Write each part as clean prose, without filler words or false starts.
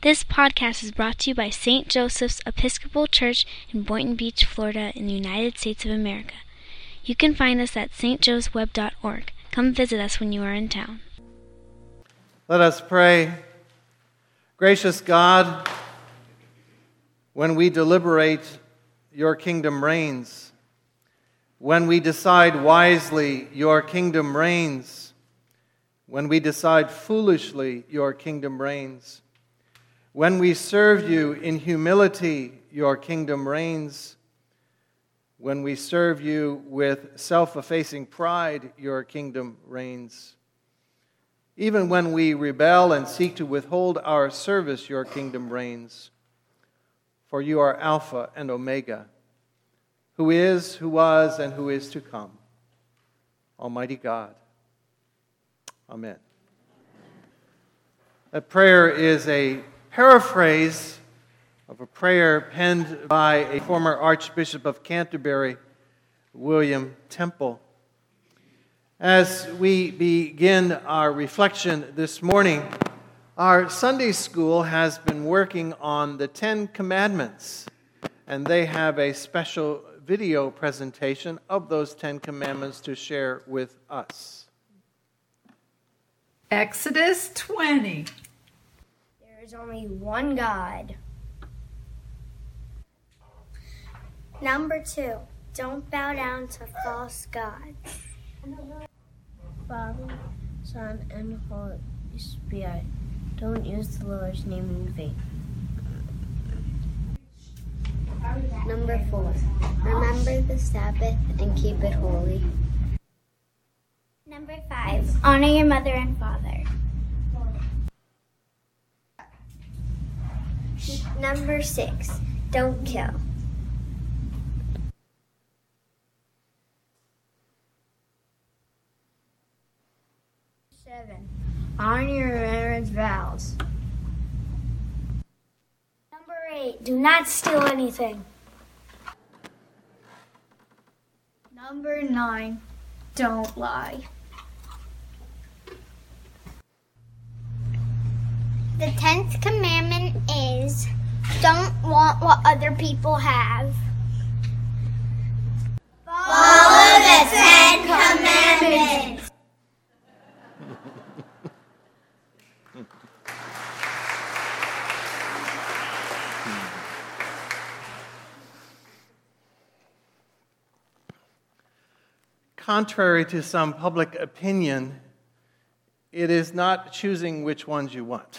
This podcast is brought to you by St. Joseph's Episcopal Church in Boynton Beach, Florida, in the United States of America. You can find us at stjoesweb.org. Come visit us when you are in town. Let us pray. Gracious God, when we deliberate, your kingdom reigns. When we decide wisely, your kingdom reigns. When we decide foolishly, your kingdom reigns. When we serve you in humility, your kingdom reigns. When we serve you with self-effacing pride, your kingdom reigns. Even when we rebel and seek to withhold our service, your kingdom reigns. For you are Alpha and Omega, who is, who was, and who is to come. Almighty God. Amen. That prayer is a paraphrase of a prayer penned by a former Archbishop of Canterbury, William Temple. As we begin our reflection this morning, our Sunday school has been working on the Ten Commandments, and they have a special video presentation of those Ten Commandments to share with us. Exodus 20. There is only one God. Number 2, don't bow down to false gods. Father, Son, and Holy Spirit, don't use the Lord's name in vain. Number 4, remember the Sabbath and keep it holy. Number 5, honor your mother and father. Number 6, don't kill. Honor your parents' vows. Number 8, do not steal anything. Number 9, don't lie. The 10th commandment is, don't want what other people have. Follow the 10 commandments. Contrary to some public opinion, it is not choosing which ones you want.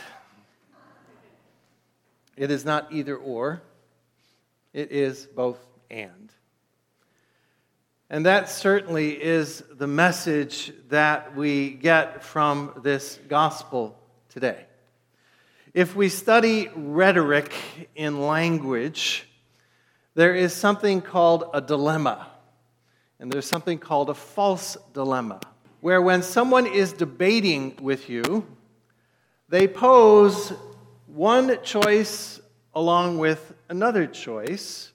It is not either or. It is both and. And that certainly is the message that we get from this gospel today. If we study rhetoric in language, there is something called a dilemma. And there's something called a false dilemma, where when someone is debating with you, they pose one choice along with another choice,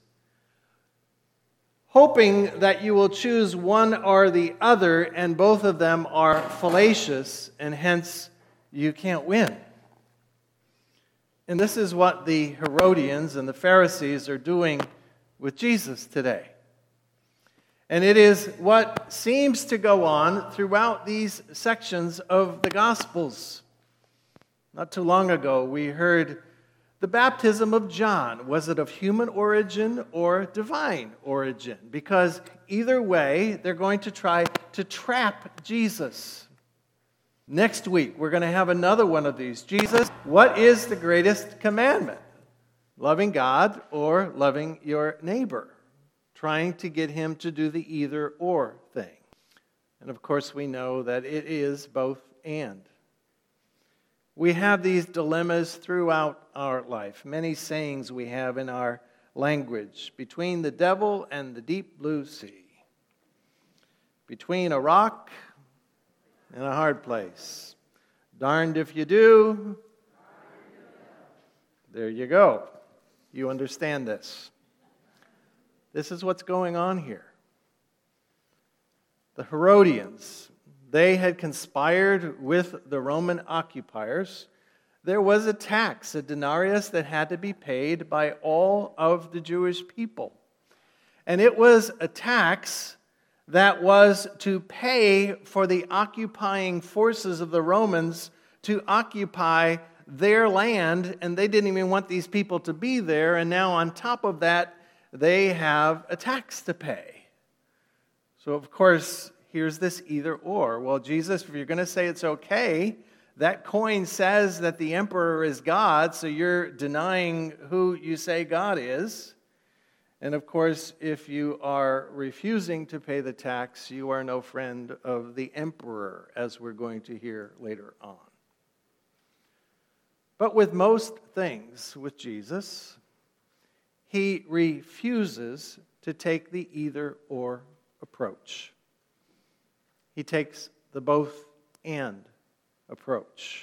hoping that you will choose one or the other, and both of them are fallacious, and hence you can't win. And this is what the Herodians and the Pharisees are doing with Jesus today. And it is what seems to go on throughout these sections of the Gospels. Not too long ago, we heard the baptism of John. Was it of human origin or divine origin? Because either way, they're going to try to trap Jesus. Next week, we're going to have another one of these. Jesus, what is the greatest commandment? Loving God or loving your neighbor? Trying to get him to do the either or thing. And of course we know that it is both and. We have these dilemmas throughout our life. Many sayings we have in our language. Between the devil and the deep blue sea. Between a rock and a hard place. Darned if you do. There you go. You understand this. This is what's going on here. The Herodians, they had conspired with the Roman occupiers There was a tax, a denarius, that had to be paid by all of the Jewish people. And it was a tax that was to pay for the occupying forces of the Romans to occupy their land, and they didn't even want these people to be there, and now on top of that, they have a tax to pay. So, of course, here's this either or. Well, Jesus, if you're going to say it's okay, that coin says that the emperor is God, so you're denying who you say God is. And of course, if you are refusing to pay the tax, you are no friend of the emperor, as we're going to hear later on. But with most things with Jesus, he refuses to take the either-or approach. He takes the both-and approach.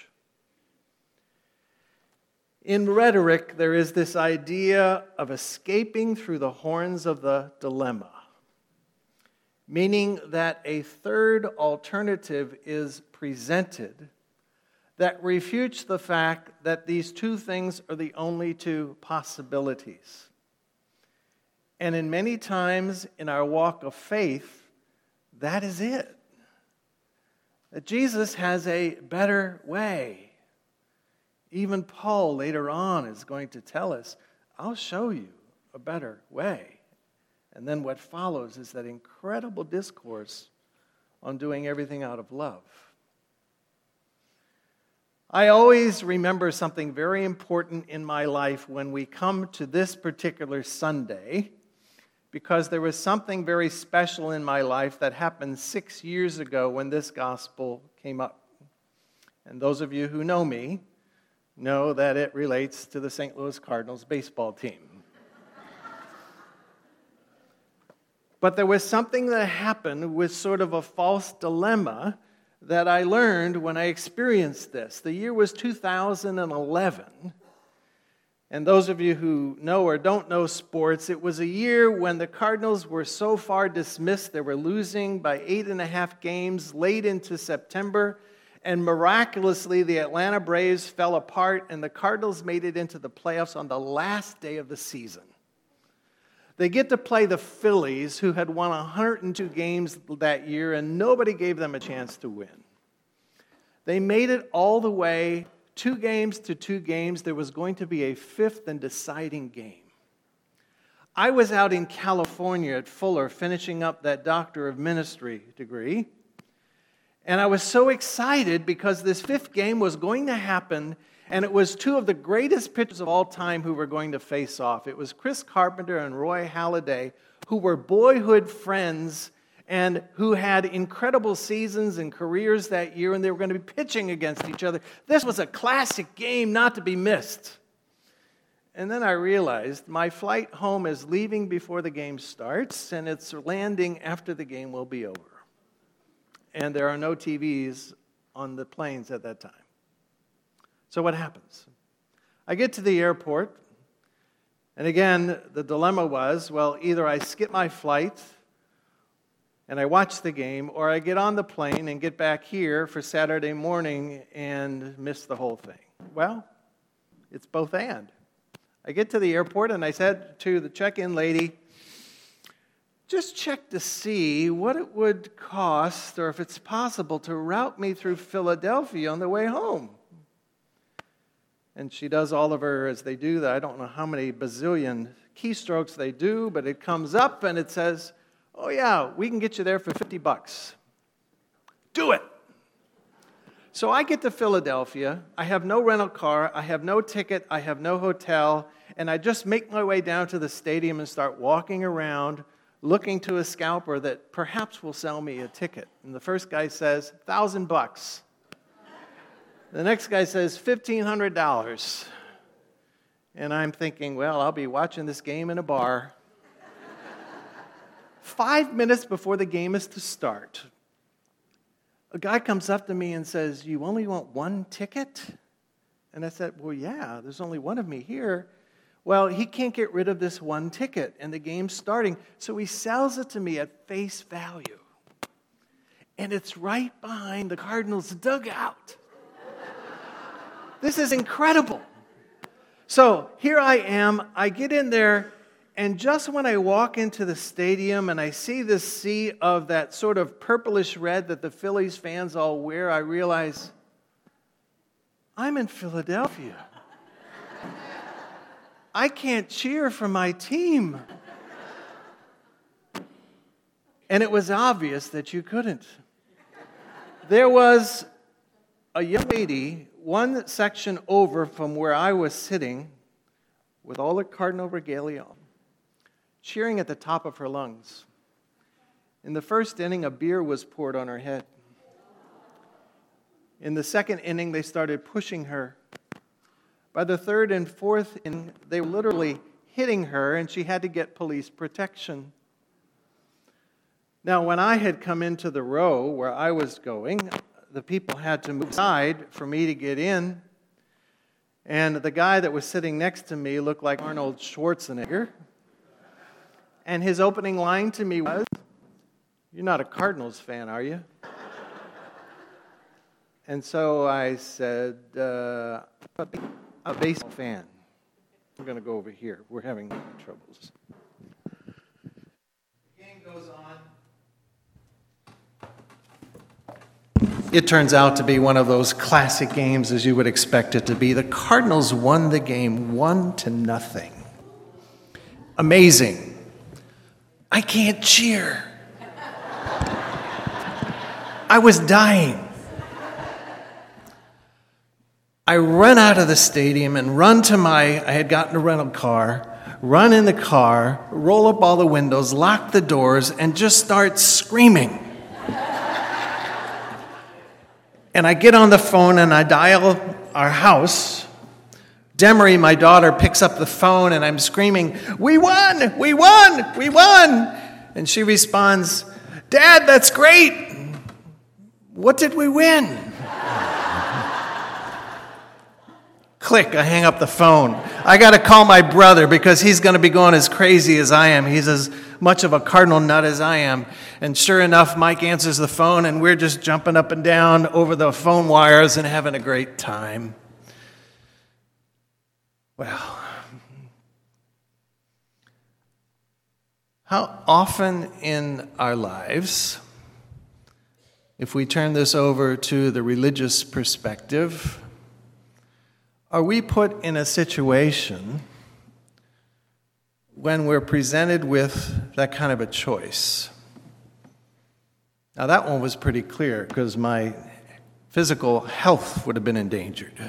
In rhetoric, there is this idea of escaping through the horns of the dilemma, meaning that a third alternative is presented that refutes the fact that these two things are the only two possibilities. And in many times in our walk of faith, that is it. That Jesus has a better way. Even Paul later on is going to tell us, I'll show you a better way. And then what follows is that incredible discourse on doing everything out of love. I always remember something very important in my life when we come to this particular Sunday, because there was something very special in my life that happened 6 years ago when this gospel came up. And those of you who know me know that it relates to the St. Louis Cardinals baseball team. But there was something that happened with sort of a false dilemma that I learned when I experienced this. The year was 2011. And those of you who know or don't know sports, it was a year when the Cardinals were so far dismissed, they were losing by 8.5 games late into September. And miraculously, the Atlanta Braves fell apart, and the Cardinals made it into the playoffs on the last day of the season. They get to play the Phillies, who had won 102 games that year, and nobody gave them a chance to win. They made it all the way 2 games to 2 games. There was going to be a 5th and deciding game. I was out in California at Fuller finishing up that Doctor of Ministry degree. And I was so excited because this 5th game was going to happen, and it was 2 of the greatest pitchers of all time who were going to face off. It was Chris Carpenter and Roy Halladay, who were boyhood friends and who had incredible seasons and careers that year, and they were going to be pitching against each other. This was a classic game not to be missed. And then I realized my flight home is leaving before the game starts, and it's landing after the game will be over. And there are no TVs on the planes at that time. So what happens? I get to the airport, and again, the dilemma was, well, either I skip my flight and I watch the game, or I get on the plane and get back here for Saturday morning and miss the whole thing. Well, it's both and. I get to the airport, and I said to the check-in lady, just check to see what it would cost, or if it's possible, to route me through Philadelphia on the way home. And she does all of her, as they do, that I don't know how many bazillion keystrokes they do, but it comes up and it says, oh yeah, we can get you there for $50. Do it! So I get to Philadelphia, I have no rental car, I have no ticket, I have no hotel, and I just make my way down to the stadium and start walking around, looking to a scalper that perhaps will sell me a ticket. And the first guy says, $1,000. The next guy says, $1,500. And I'm thinking, well, I'll be watching this game in a bar. 5 minutes before the game is to start, a guy comes up to me and says, you only want one ticket? And I said, well, yeah, there's only one of me here. Well, he can't get rid of this one ticket, and the game's starting. So he sells it to me at face value. And it's right behind the Cardinals' dugout. This is incredible. So here I am. I get in there, and just when I walk into the stadium and I see this sea of that sort of purplish red that the Phillies fans all wear, I realize I'm in Philadelphia. I can't cheer for my team. And it was obvious that you couldn't. There was a young lady, one section over from where I was sitting, with all the Cardinal regalia on, cheering at the top of her lungs. In the first inning, a beer was poured on her head. In the second inning, they started pushing her. By the third and fourth inning, they were literally hitting her, and she had to get police protection. Now, when I had come into the row where I was going, the people had to move aside for me to get in. And the guy that was sitting next to me looked like Arnold Schwarzenegger. And his opening line to me was, "You're not a Cardinals fan, are you?" And so I said, "I'm a baseball fan. I'm going to go over here. We're having troubles." The game goes on. It turns out to be one of those classic games as you would expect it to be. The Cardinals won the game 1-0. Amazing. I can't cheer. I was dying. I run out of the stadium and run to I had gotten a rental car, run in the car, roll up all the windows, lock the doors, and just start screaming. And I get on the phone and I dial our house. Demery, my daughter, picks up the phone and I'm screaming, "We won! We won! We won!" And she responds, "Dad, that's great! What did we win?" Click, I hang up the phone. I got to call my brother because he's going to be going as crazy as I am. He's as much of a Cardinal nut as I am. And sure enough, Mike answers the phone, and we're just jumping up and down over the phone wires and having a great time. Well, how often in our lives, if we turn this over to the religious perspective, are we put in a situation when we're presented with that kind of a choice? Now, that one was pretty clear because my physical health would have been endangered.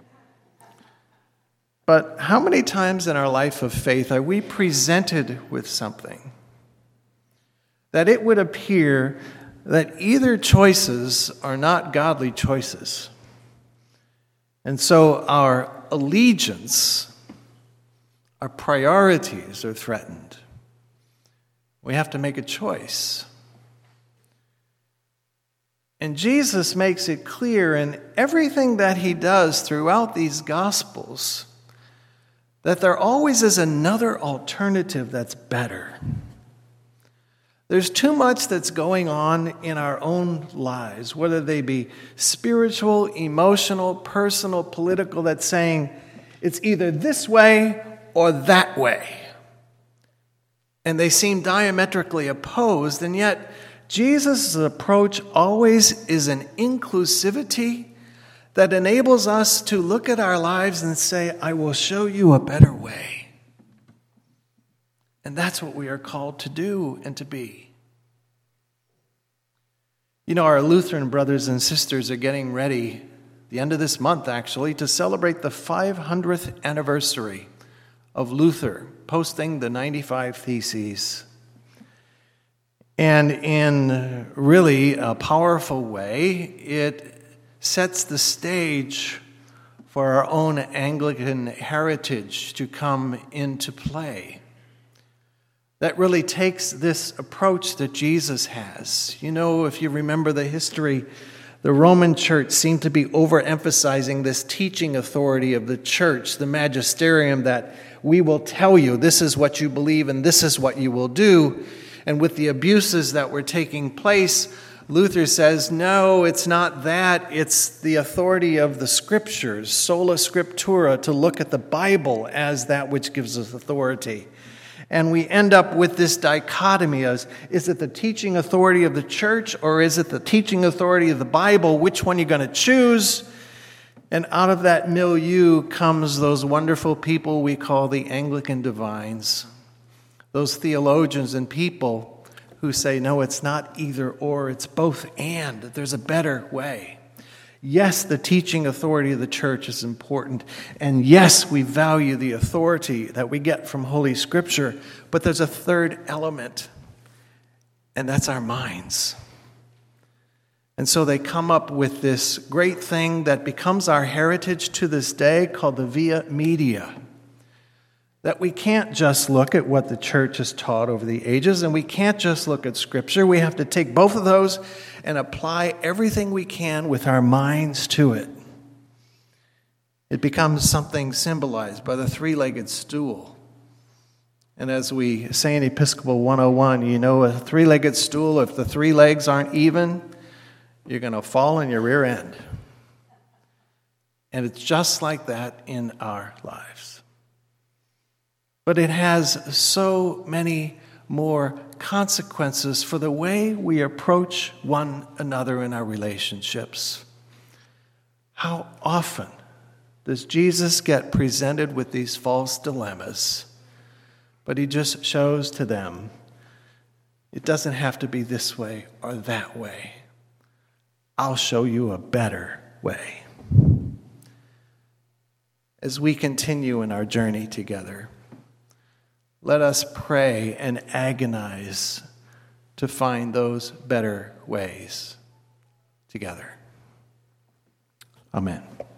But how many times in our life of faith are we presented with something that it would appear that either choices are not godly choices? And so our allegiance, our priorities are threatened. We have to make a choice. And Jesus makes it clear in everything that he does throughout these Gospels that there always is another alternative that's better. There's too much that's going on in our own lives, whether they be spiritual, emotional, personal, political, that's saying it's either this way or that way. And they seem diametrically opposed, and yet Jesus' approach always is an inclusivity that enables us to look at our lives and say, "I will show you a better way." And that's what we are called to do and to be. You know, our Lutheran brothers and sisters are getting ready, the end of this month actually, to celebrate the 500th anniversary of Luther posting the 95 Theses. And in really a powerful way, it sets the stage for our own Anglican heritage to come into play. That really takes this approach that Jesus has. You know, if you remember the history, the Roman Church seemed to be overemphasizing this teaching authority of the church, the magisterium, that we will tell you this is what you believe and this is what you will do. And with the abuses that were taking place, Luther says, no, it's not that. It's the authority of the Scriptures, sola scriptura, to look at the Bible as that which gives us authority. And we end up with this dichotomy as, is it the teaching authority of the church or is it the teaching authority of the Bible? Which one are you going to choose? And out of that milieu comes those wonderful people we call the Anglican divines, those theologians and people who say, no, it's not either or, it's both and. There's a better way. Yes, the teaching authority of the church is important. And yes, we value the authority that we get from Holy Scripture. But there's a third element, and that's our minds. And so they come up with this great thing that becomes our heritage to this day called the Via Media. That we can't just look at what the church has taught over the ages, and we can't just look at Scripture. We have to take both of those and apply everything we can with our minds to it. It becomes something symbolized by the three-legged stool. And as we say in Episcopal 101, you know, a three-legged stool, if the three legs aren't even, you're going to fall on your rear end. And it's just like that in our lives. But it has so many more consequences for the way we approach one another in our relationships. How often does Jesus get presented with these false dilemmas, but he just shows to them, it doesn't have to be this way or that way. I'll show you a better way. As we continue in our journey together, let us pray and agonize to find those better ways together. Amen.